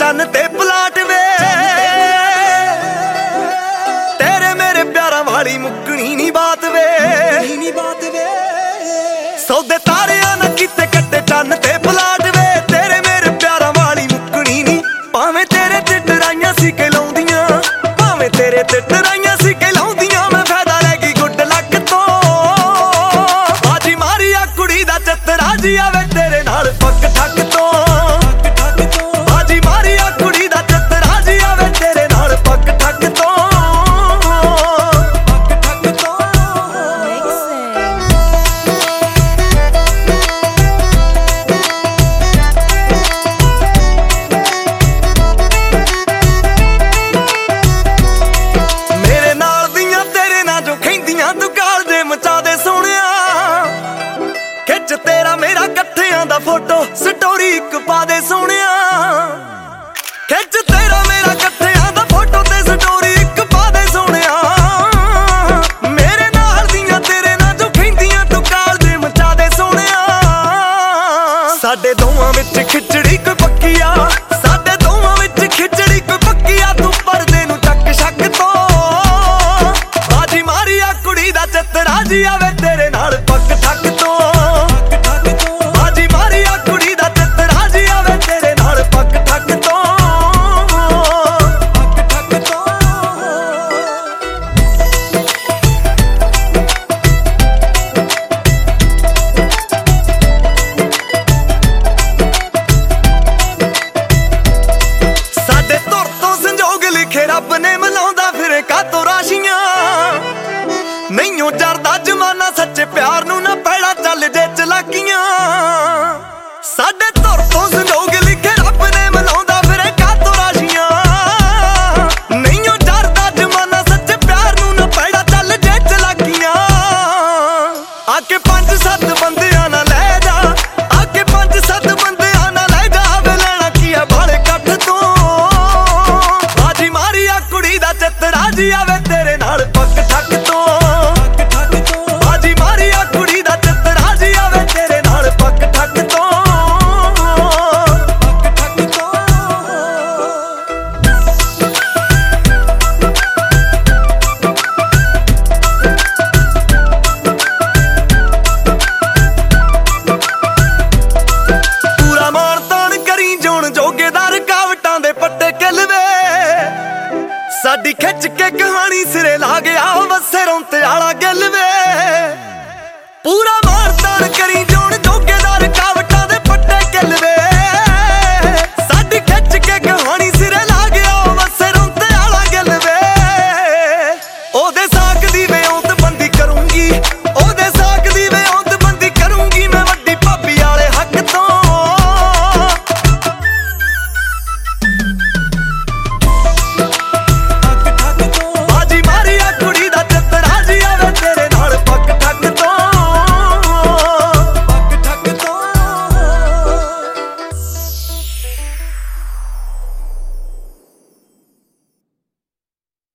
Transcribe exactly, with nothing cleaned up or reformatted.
चन्न ते पलाट वे तेरे मेरे प्यारा वाली मुकनी नी बात वे सौदे तारियां ना किते कट्टे चन्न ते पलाट वे तेरे मेरे प्यारा वाली मुकनी नी भावें तेरे ते डराइयां सी कहलाउंदियां भावें तेरे ते डराइयां सी कहलाउंदियां मैं फायदा लै गई गुड लक तो बाजी मारी आ कुड़ी दा चतरा जी आवे तेरे नाल पक ठक तो बाजी मारी आ कुड़ी दा चतरा जी आवे तेरे नाल पक ठक तो मेरे नाल दियां तेरे नाल जो खैंदियां तू गाल दे मचा दे सोहणिया खिच तेरा मेरा कट्ठियां दा फोटो स्टोरी इक पा दे सोहणिया खिच तेरा मेरा कट्ठियां दा फोटो ते स्टोरी इक पा दे सोहणिया मेरे नाल दियां तेरे नाल जो खैंदियां तू गाल दे मचा दे सोहणिया साडे दोवां विच खिचड़ी कोई पक्की आ साडे दोवां विच खिचड़ी कोई पक्की आ तू परदे नूं चक शक तो बाजी मारी आ कुड़ी दा चतरा जी आवे तेरे नाल पक ठक तो बाजी मारी आ कुड़ी दा चतरा जी आवे तेरे नाल पक ठक तो साडे तुर तो संजोग लिखे रब ने मिलाउंदा फिरे कातों राशियां नहीं जरदा जमाना सच्चे प्यार नूं ना पैड़ा चल जे चलाकियां साडे तुर तो संजोग लिखे रब ने मिलाउंदा फिरे कातों राशियां नहीं जरदा जमाना सच्चे प्यार नूं ना पैड़ा चल जे चलाकियां आके पंज सत्त बंदियां ना लै जा आके पंज सत्त बंदियां ना लै जा वे लेना की है बाले कट्ठ तो बाजी मारी आ कुड़ी दा चतरा जी आवे तेरे नाल पक ठक तो बाजी मारी आ कुड़ी दा चतरा जी आवे तेरे नाल पक ठक तो पूरा मान तान करी जोन जोगेदार रुकावटां दे पट्टे किलवे साडी खिच के कहानी सिरे ला गया वसे रौंते आला गिलवे पूरा मान तान करी जो